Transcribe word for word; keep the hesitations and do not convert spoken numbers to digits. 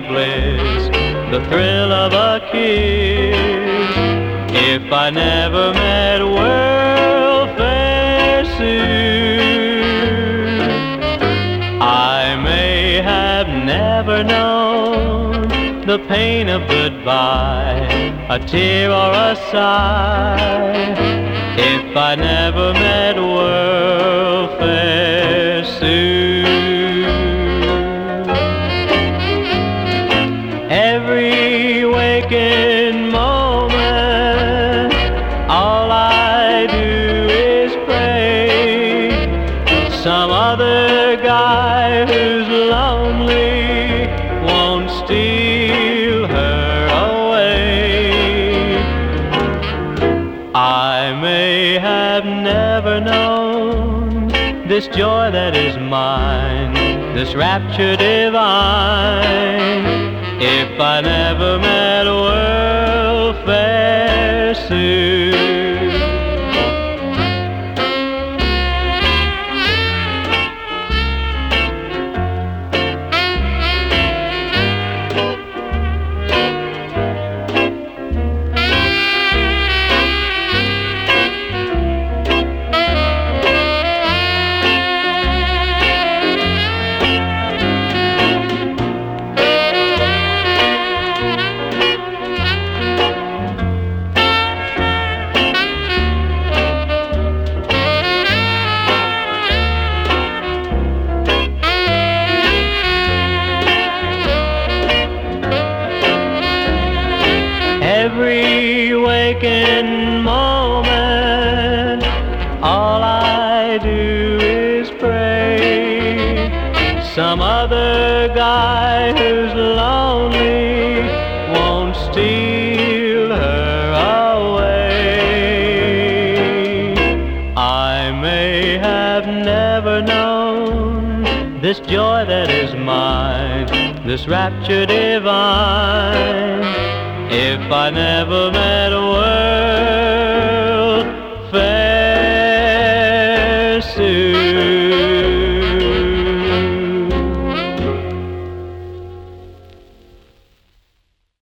bliss, the thrill of a kiss. If I never met World Fair Sue, I may have never known the pain of goodbye, a tear or a sigh. If I never met World Fair Sue, every waking moment, all I do is pray some other guy who's lonely won't steal her away. I may have never known this joy that is mine, this rapture divine, if I never met World Fair Sue. Every waking moment, all I do is pray some other guy who's lonely won't steal her away. I may have never known this joy that is mine, this rapture divine, if I never met a word